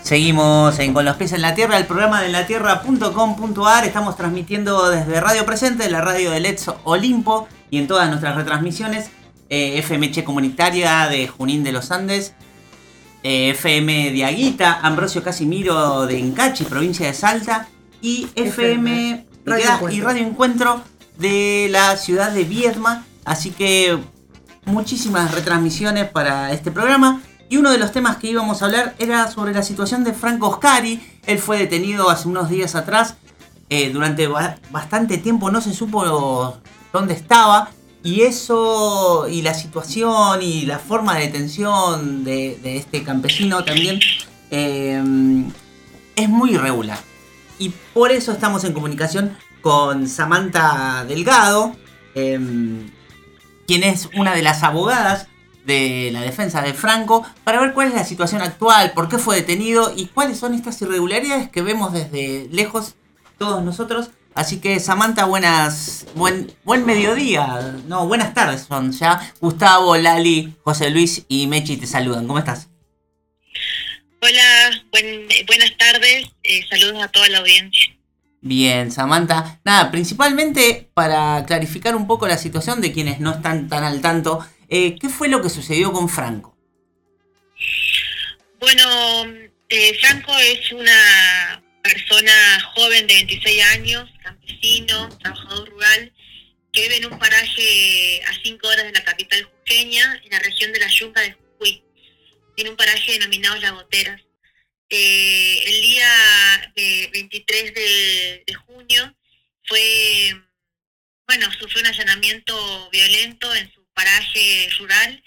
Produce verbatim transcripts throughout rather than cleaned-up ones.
Seguimos en Con los pies en la tierra, el programa de la tierra punto com punto a r. Estamos transmitiendo desde Radio Presente, la radio del Let's Olimpo, y en todas nuestras retransmisiones, eh, F M H Comunitaria de Junín de los Andes, eh, F M de Aguita, Ambrosio Casimiro de Encachi, provincia de Salta, y F M Radio y Radio Encuentro de la ciudad de Viedma. Así que muchísimas retransmisiones para este programa. Y uno de los temas que íbamos a hablar era sobre la situación de Franco Oscari. Él fue detenido hace unos días atrás. Eh, durante ba- bastante tiempo no se supo dónde estaba. Y eso, y la situación y la forma de detención de, de este campesino también eh, es muy irregular. Y por eso estamos en comunicación con Samantha Delgado, eh, quien es una de las abogadas de la defensa de Franco, para ver cuál es la situación actual, por qué fue detenido y cuáles son estas irregularidades que vemos desde lejos todos nosotros. Así que, Samantha, buenas, buen, buen mediodía, no, buenas tardes son ya. Gustavo, Lali, José Luis y Mechi te saludan. ¿Cómo estás? Hola, buen, buenas tardes, eh, saludos a toda la audiencia. Bien, Samantha. Nada, principalmente para clarificar un poco la situación de quienes no están tan al tanto, eh, ¿qué fue lo que sucedió con Franco? Bueno, eh, Franco es una persona joven de veintiséis años, campesino, trabajador rural, que vive en un paraje a cinco horas de la capital jujeña, en la región de la Yunga de Jujuy. Tiene un paraje denominado Las Goteras. Eh, el día eh, veintitrés de, de junio fue, bueno, sufrió un allanamiento violento en su paraje rural,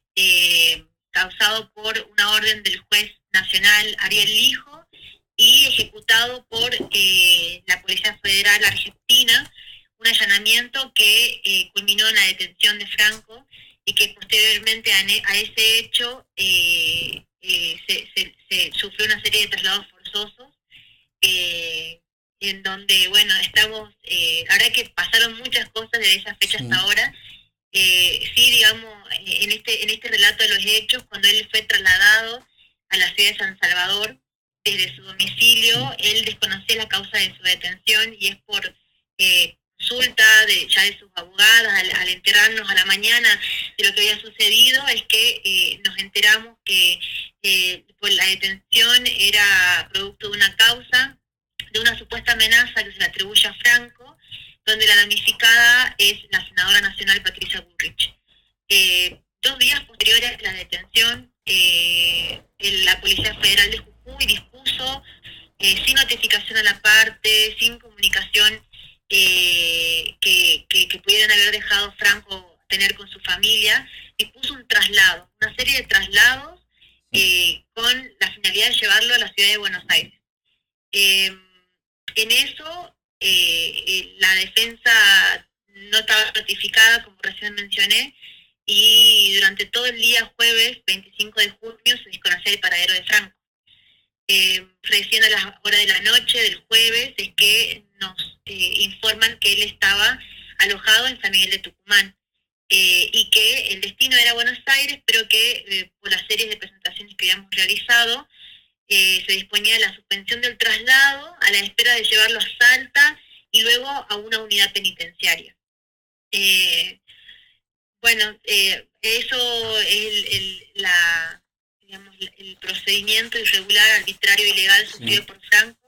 eh, causado por una orden del juez nacional Ariel Lijo y ejecutado por eh, la Policía Federal Argentina, un allanamiento que eh, culminó en la detención de Franco y que posteriormente a, ne- a ese hecho eh, eh, se, se, se sufrió una serie de traslados forzosos, eh, en donde, bueno, estamos, eh, la verdad que pasaron muchas cosas desde esa fecha Sí. hasta ahora. Eh, sí, digamos, en este, en este relato de los hechos, cuando él fue trasladado a la ciudad de San Salvador, desde su domicilio, él desconocía la causa de su detención y es por eh, consulta de, ya de sus abogadas, al, al enterarnos a la mañana de lo que había sucedido, es que eh, nos enteramos que eh, pues la detención era producto de una causa, de una supuesta amenaza que se le atribuye a Franco, donde la damnificada es la senadora nacional Patricia Bullrich. Eh, dos días posteriores a la detención, eh, el, la Policía Federal de Jujuy dispuso, eh, sin notificación a la parte, sin comunicación eh, que, que, que pudieran haber dejado Franco tener con su familia, dispuso un traslado, una serie de traslados eh, con la finalidad de llevarlo a la ciudad de Buenos Aires. Eh, en eso, eh, eh, la defensa no estaba notificada, como recién mencioné, y durante todo el día jueves veinticinco de junio se desconocía el paradero de Franco. Eh, recién a las horas de la noche del jueves es que nos eh, informan que él estaba alojado en San Miguel de Tucumán, eh, y que el destino era Buenos Aires, pero que eh, por las series de presentaciones que habíamos realizado, Eh, se disponía de la suspensión del traslado a la espera de llevarlo a Salta y luego a una unidad penitenciaria. Eh, bueno, eh, eso es el, el, la, digamos, el procedimiento irregular, arbitrario, ilegal sufrido sí. por Franco.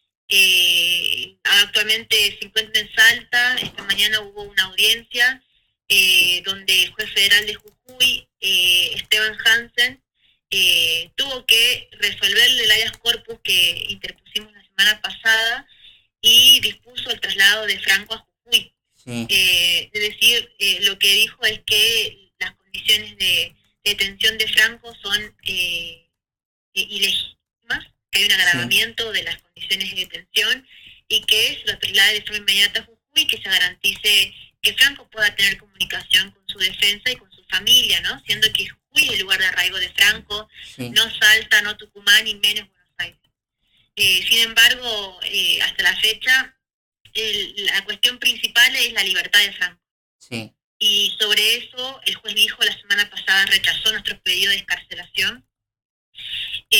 Eh, actualmente se encuentra en Salta. Esta mañana hubo una audiencia eh, donde el juez federal de Jujuy, eh, Esteban Hansen, Eh, tuvo que resolverle el habeas corpus que interpusimos la semana pasada y dispuso el traslado de Franco a Jujuy. Sí. Eh, es decir, eh, lo que dijo es que las condiciones de detención de Franco son eh, eh, ilegítimas, que hay un agravamiento sí. de las condiciones de detención y que se lo traslade de forma inmediata a Jujuy, que se garantice que Franco pueda tener comunicación con su defensa y con su familia, ¿no? Siendo que Jujuy es el lugar de arraigo de Franco, sí. no Salta, no Tucumán y menos Buenos Aires. Eh, sin embargo, eh, hasta la fecha, el, la cuestión principal es la libertad de Franco. Sí. Y sobre eso, el juez dijo la semana pasada, rechazó nuestro pedido de excarcelación.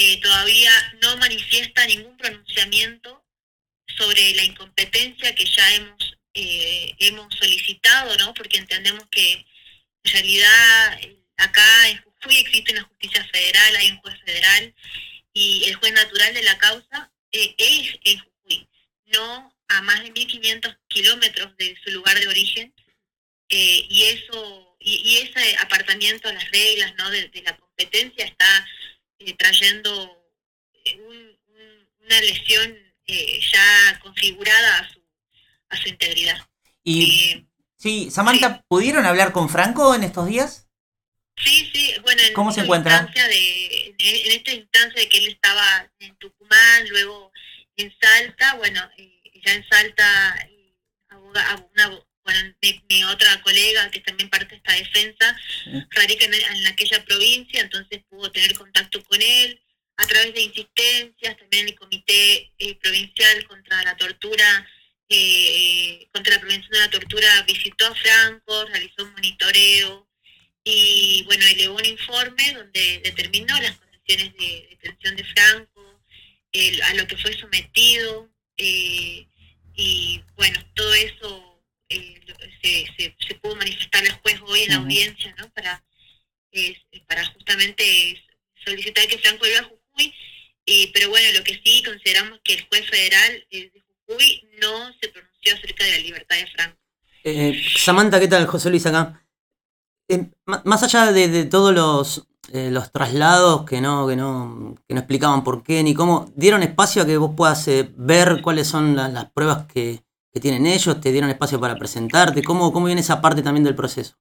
eh, todavía no manifiesta ningún pronunciamiento sobre la incompetencia que ya hemos eh, hemos solicitado, ¿no? Porque entendemos que en realidad acá en Jujuy existe una justicia federal, hay un juez federal, y el juez natural de la causa eh, es en Jujuy, no a más de mil quinientos kilómetros de su lugar de origen, eh, y eso y, y ese apartamiento a las reglas, ¿no? de, de la competencia está eh, trayendo un, un, una lesión eh, ya configurada a su, a su integridad. Y Eh, sí, Samantha, sí. ¿Pudieron hablar con Franco en estos días? Sí, sí, bueno, en ¿Cómo esta se encuentra? Instancia de, en, en esta instancia de que él estaba en Tucumán, luego en Salta, bueno, eh, ya en Salta, eh, aboga, una, bueno, mi, mi otra colega, que también parte de esta defensa, sí. radica en, en aquella provincia, entonces pudo tener contacto con él a través de insistencias, también el Comité eh, Provincial contra la Tortura, eh, contra la Prevención de la Tortura, visitó a Franco, realizó un monitoreo, y bueno, elevó un informe donde determinó las condiciones de detención de Franco, el, a lo que fue sometido, eh, y bueno, todo eso eh, se, se, se pudo manifestar el juez hoy en la audiencia, ¿no? Para, eh, para justamente solicitar que Franco vuelva a Jujuy, y, pero bueno, lo que sí consideramos que el juez federal eh, de Jujuy no se pronunció acerca de la libertad de Franco. Eh, Samantha, ¿qué tal? José Luis acá. Eh, más allá de, de todos los, eh, los traslados que no, que, no, que no explicaban por qué ni cómo, ¿dieron espacio a que vos puedas eh, ver cuáles son la, las pruebas que, que tienen ellos? ¿Te dieron espacio para presentarte? ¿Cómo, cómo viene esa parte también del proceso?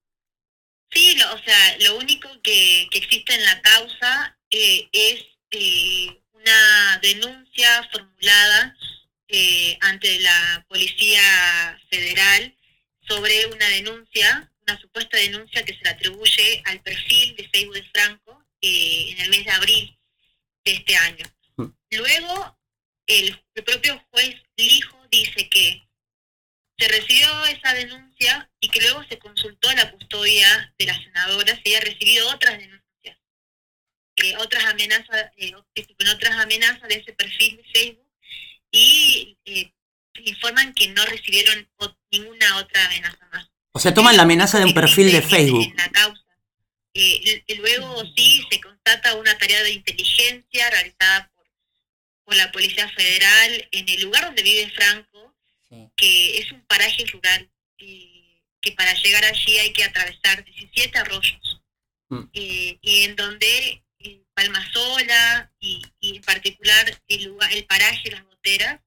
Sí, lo, o sea, lo único que, que existe en la causa eh, es eh, una denuncia formulada eh, ante la Policía Federal sobre una denuncia, una supuesta denuncia que se le atribuye al perfil de Facebook de Franco eh, en el mes de abril de este año. Luego, el, el propio juez Lijo dice que se recibió esa denuncia y que luego se consultó a la custodia de la senadora si había recibido otras denuncias, eh, otras amenazas, eh, otras amenazas de ese perfil de Facebook, y eh, informan que no recibieron o, ninguna otra amenaza más. O sea, toman la amenaza de un perfil de Facebook. En la causa. Eh, y luego sí se constata una tarea de inteligencia realizada por, por la Policía Federal en el lugar donde vive Franco, sí. que es un paraje rural, eh, que para llegar allí hay que atravesar diecisiete arroyos, mm. eh, y en donde eh, Palmasola y, y en particular el, lugar, el paraje Las Goteras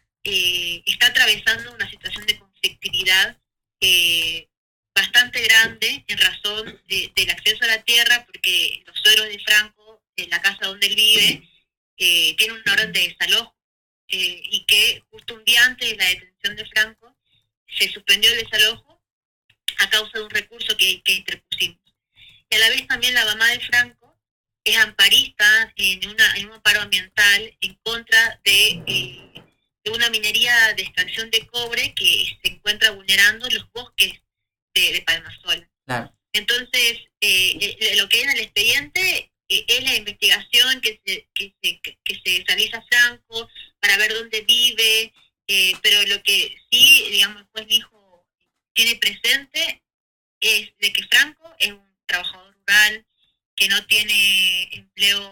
eh, está atravesando una situación de conflictividad Eh, bastante grande en razón de, del acceso a la tierra, porque los suelos de Franco, en la casa donde él vive, eh, tiene una orden de desalojo, eh, y que justo un día antes de la detención de Franco se suspendió el desalojo a causa de un recurso que, que interpusimos. Y a la vez también la mamá de Franco es amparista en, una, en un amparo ambiental en contra de... Eh, de una minería de extracción de cobre que se encuentra vulnerando los bosques de, de Palmasola. Claro. Entonces, eh, eh, lo que hay en el expediente eh, es la investigación que se, que, se, que se realiza Franco para ver dónde vive, eh, pero lo que sí, digamos, el juez dijo, tiene presente es de que Franco es un trabajador rural, que no tiene empleo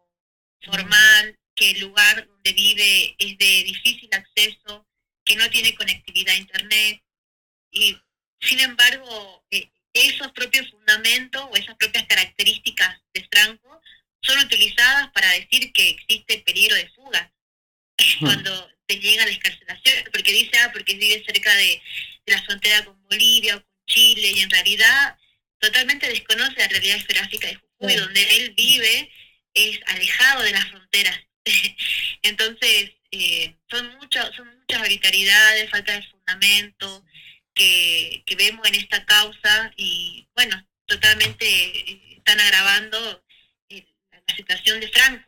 formal, que el lugar donde vive es de difícil acceso, que no tiene conectividad a internet, y sin embargo eh, esos propios fundamentos o esas propias características de Franco son utilizadas para decir que existe peligro de fuga cuando te llega la excarcelación, porque dice, ah, porque vive cerca de, de la frontera con Bolivia o con Chile, y en realidad totalmente desconoce la realidad geográfica de Jujuy, sí. donde él vive es alejado de las fronteras. Entonces, eh, son, mucho, son muchas arbitrariedades, falta de fundamento que, que vemos en esta causa, y bueno, totalmente eh, están agravando eh, la situación de Franco.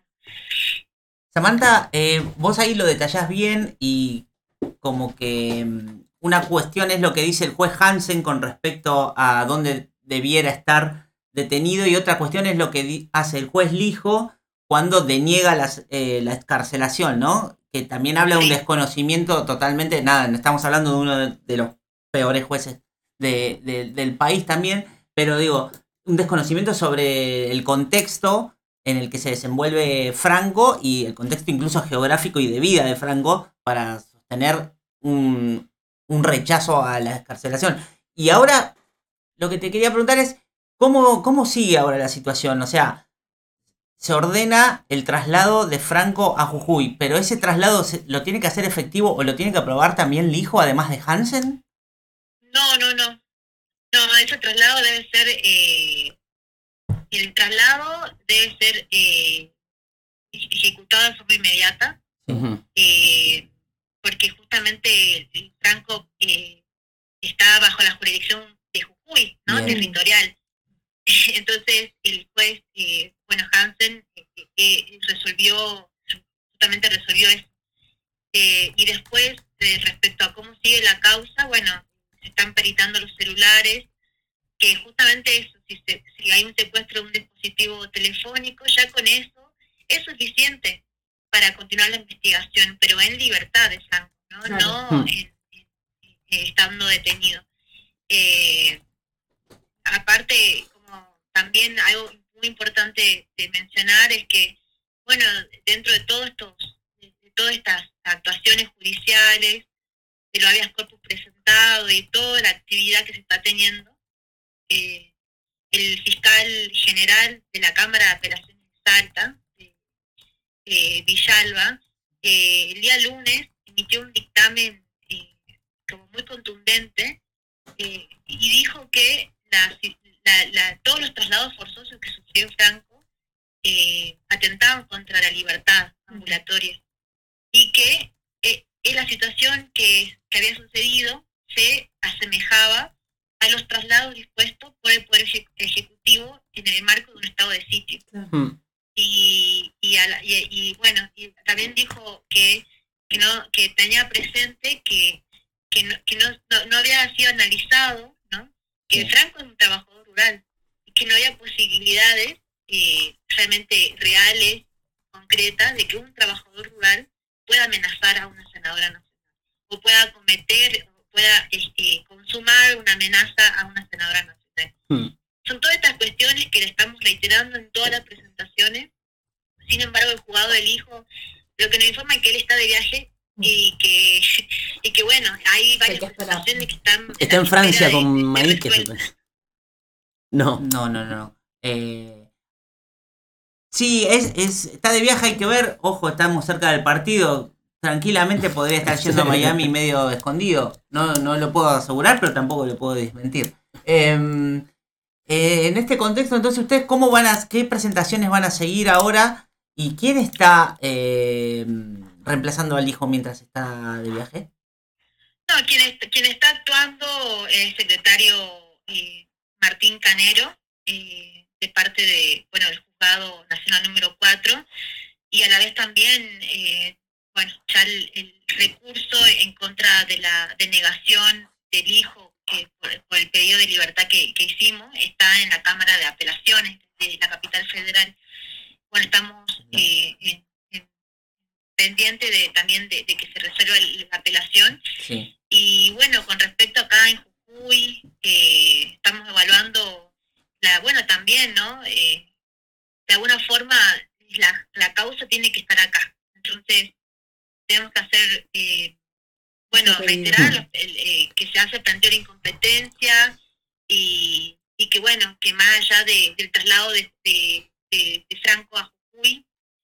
Samantha, eh, vos ahí lo detallás bien, y como que una cuestión es lo que dice el juez Hansen con respecto a dónde debiera estar detenido, y otra cuestión es lo que hace el juez Lijo cuando deniega las, eh, la excarcelación, ¿no? Que también habla de un desconocimiento totalmente, nada, no estamos hablando de uno de los peores jueces de, de, del país también, pero digo, un desconocimiento sobre el contexto en el que se desenvuelve Franco y el contexto incluso geográfico y de vida de Franco para sostener un, un rechazo a la excarcelación. Y ahora, lo que te quería preguntar es, ¿cómo, cómo sigue ahora la situación? O sea, se ordena el traslado de Franco a Jujuy, pero ese traslado se, lo tiene que hacer efectivo o lo tiene que aprobar también Lijo, además de Hansen. No, no, no. No, ese traslado debe ser, eh, el traslado debe ser eh, ejecutado de forma inmediata, Ujú. eh, porque justamente Franco eh, está bajo la jurisdicción de Jujuy, ¿no? Bien. Territorial. Entonces el juez, eh, bueno, Hansen, eh, eh, resolvió, justamente resolvió eso. Eh, y después, eh, respecto a cómo sigue la causa, bueno, se están peritando los celulares, que justamente eso, si, se, si hay un secuestro de un dispositivo telefónico, ya con eso es suficiente para continuar la investigación, pero en libertad de Franco, ¿no? Claro. No en, en, en, estando detenido. Eh, aparte, como también algo muy importante de mencionar es que, bueno, dentro de todos estos, de todas estas actuaciones judiciales, de lo habeas corpus presentado y toda la actividad que se está teniendo, eh, el fiscal general de la Cámara de Apelaciones de Salta, eh, eh, Villalba, eh, el día lunes emitió un dictamen eh, como muy contundente, eh, y dijo que la, la, la, todos los traslados forzosos que sufrió Franco eh, atentaban contra la libertad ambulatoria y que eh, la situación que, que había sucedido se asemejaba a los traslados dispuestos por el Poder Ejecutivo en el marco de un estado de sitio. Mm. Y, y, a la, y, y bueno, y también dijo que, que, no, que tenía presente que, que, no, que no, no, no había sido analizado, ¿no? Que sí. Franco es un trabajador rural y que no había posibilidades eh, realmente reales, concretas, de que un trabajador rural pueda amenazar a una senadora nacional o pueda cometer pueda este, consumar una amenaza a una senadora nacional. Hmm. Son todas estas cuestiones que le estamos reiterando en todas las presentaciones. Sin embargo, el juzgado del Hijo, lo que nos informa es que él está de viaje y que, y que bueno, hay varias presentaciones que están... Está en Francia con Maíque. No. No, no, no. Eh... Sí, es, es, está de viaje, hay que ver. Ojo, estamos cerca del partido. Tranquilamente podría estar yendo a Miami medio escondido. No, no lo puedo asegurar, pero tampoco lo puedo desmentir. Eh, eh, en este contexto, entonces, ¿ustedes cómo van a, qué presentaciones van a seguir ahora? ¿Y quién está eh, reemplazando al Hijo mientras está de viaje? No, quien, es, quien está actuando es el secretario eh, Martín Canero, eh, de parte de, bueno, del Juzgado Nacional número cuatro, y a la vez también... Eh, bueno, ya el, el recurso en contra de la denegación del Hijo que por, por el pedido de libertad que, que hicimos está en la Cámara de Apelaciones de la capital federal. Bueno, estamos eh, en, en, pendientes de, también de, de que se resuelva la apelación. Sí. Y bueno, con respecto acá en Jujuy, eh, estamos evaluando, la bueno, también, ¿no? Eh, de alguna forma, la, la causa tiene que estar acá. Entonces, tenemos que hacer, eh, bueno, reiterar el, eh, que se hace planteo de incompetencia y, y que, bueno, que más allá de, del traslado de, de, de, de Franco a Jujuy,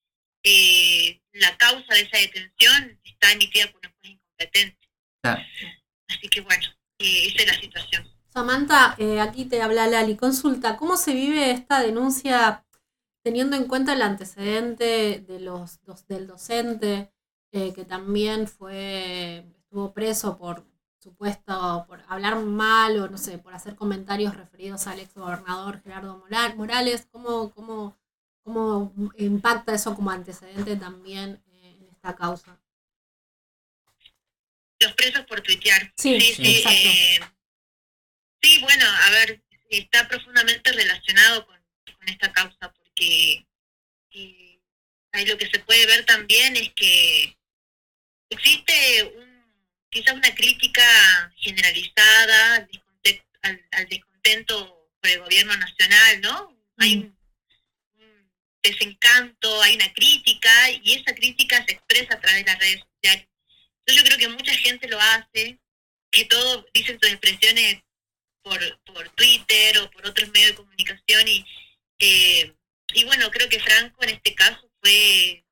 eh, la causa de esa detención está emitida por un juez incompetente. Ah. Así que, bueno, eh, esa es la situación. Samantha, eh, aquí te habla Lali. Consulta, ¿cómo se vive esta denuncia teniendo en cuenta el antecedente de los, dos, del docente? Eh, que también fue estuvo preso por supuesto por hablar mal o no sé, por hacer comentarios referidos al ex gobernador Gerardo Morales. ¿Cómo, cómo, cómo impacta eso como antecedente también eh, en esta causa? Los presos por tuitear. Sí, sí, sí, sí, exacto. Eh, sí, bueno, a ver, está profundamente relacionado con, con esta causa porque eh, ahí lo que se puede ver también es que existe un, quizás una crítica generalizada al descontento, al, al descontento por el gobierno nacional, ¿no? Mm. Hay un, un desencanto, hay una crítica, y esa crítica se expresa a través de las redes sociales. Entonces yo creo que mucha gente lo hace, que todos dicen sus expresiones por, por Twitter o por otros medios de comunicación, y eh, y bueno, creo que Franco en este caso fue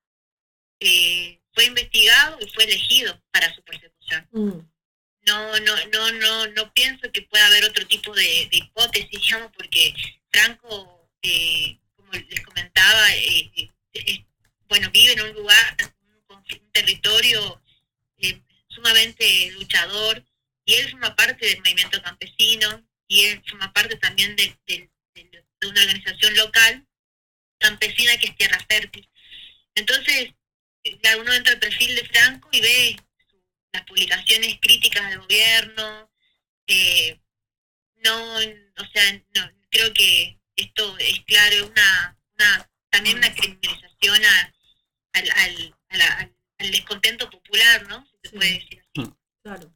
eh, fue investigado y fue elegido para su persecución. Mm. No, no, no, no, no pienso que pueda haber otro tipo de, de hipótesis, digamos, porque Franco, eh, como les comentaba, eh, eh, bueno, vive en un lugar, un, un territorio eh, sumamente luchador, y él forma parte del movimiento campesino, y él forma parte también de, de, de, de una organización local campesina que es Tierra Fértil. Entonces, uno entra al perfil de Franco y ve las publicaciones críticas del gobierno. Eh, no, o sea, no, creo que esto es claro, una, una también una criminalización a, al, al, a la, al, al descontento popular, ¿no? Si se sí. puede decir así. Claro.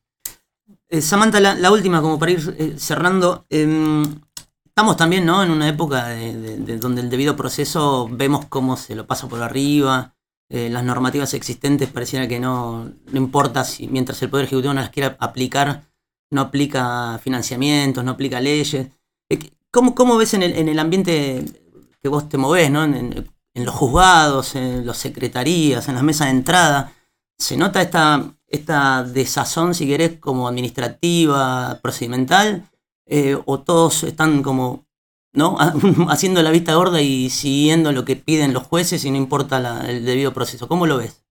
Eh, Samantha, la, la última, como para ir eh, cerrando. Eh, Estamos también, ¿no?, en una época de, de, de donde el debido proceso vemos cómo se lo pasa por arriba, eh, las normativas existentes pareciera que no, no importa si mientras el Poder Ejecutivo no las quiera aplicar, no aplica financiamientos, no aplica leyes. ¿Cómo, cómo ves en el, en el ambiente que vos te movés, ¿no?, en, en los juzgados, en las secretarías, en las mesas de entrada? ¿Se nota esta, esta desazón, si querés, como administrativa, procedimental? Eh, o todos están como, ¿no?, haciendo la vista gorda y siguiendo lo que piden los jueces y no importa la, el debido proceso? ¿Cómo lo ves?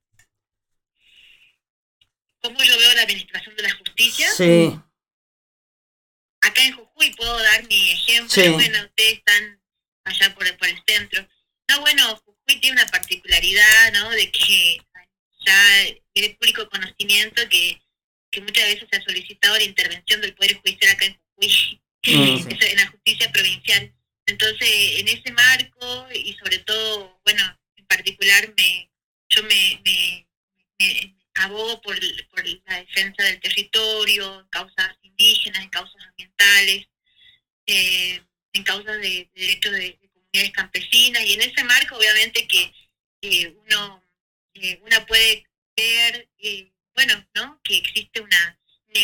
¿Cómo yo veo la administración de la justicia? Sí. Acá en Jujuy puedo dar mi ejemplo. Sí. Bueno, ustedes están allá por, por el centro. No, bueno, Jujuy tiene una particularidad, ¿no?, de que ya es público conocimiento que que muchas veces se ha solicitado la intervención del Poder Judicial acá en Jujuy, mm, sí. en la justicia provincial. Entonces, en ese marco, y sobre todo, bueno, en particular, me yo me, me, me abogo por, por la defensa del territorio, en causas indígenas, en causas ambientales, eh, en causas de, de derechos de, de comunidades campesinas, y en ese marco, obviamente, que eh, uno eh, una puede ver... Eh, bueno, ¿no?, que existe una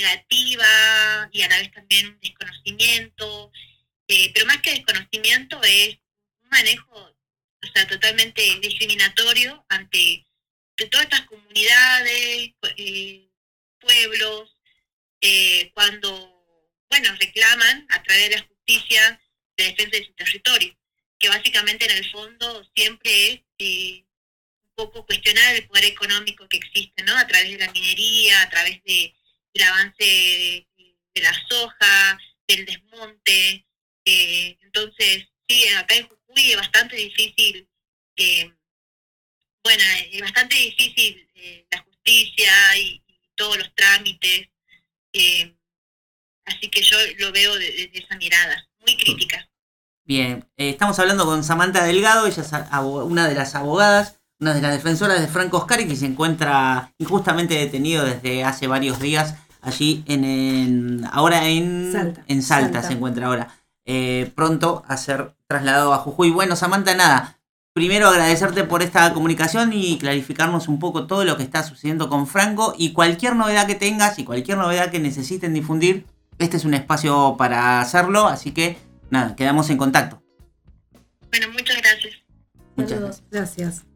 negativa y a la vez también un desconocimiento, eh, pero más que desconocimiento es un manejo, o sea, totalmente discriminatorio ante de todas estas comunidades, eh, pueblos, eh, cuando, bueno, reclaman a través de la justicia la defensa de su territorio, que básicamente en el fondo siempre es... Eh, poco cuestionar el poder económico que existe, ¿no?, a través de la minería, a través de, del avance de, de la soja, del desmonte. Eh, entonces, sí, acá en Jujuy es bastante difícil, eh, bueno, es bastante difícil eh, la justicia y, y todos los trámites, eh, así que yo lo veo desde de esa mirada, muy crítica. Bien, eh, estamos hablando con Samantha Delgado, ella es una de las abogadas, una de las defensoras de Franco Oscari, que se encuentra injustamente detenido desde hace varios días allí en, en ahora en Salta, en Salta, Salta se encuentra ahora, eh, pronto a ser trasladado a Jujuy. Bueno, Samantha, nada, primero agradecerte por esta comunicación y clarificarnos un poco todo lo que está sucediendo con Franco, y cualquier novedad que tengas y cualquier novedad que necesiten difundir, este es un espacio para hacerlo, así que nada, quedamos en contacto. Bueno, muchas gracias. Muchas gracias. Gracias.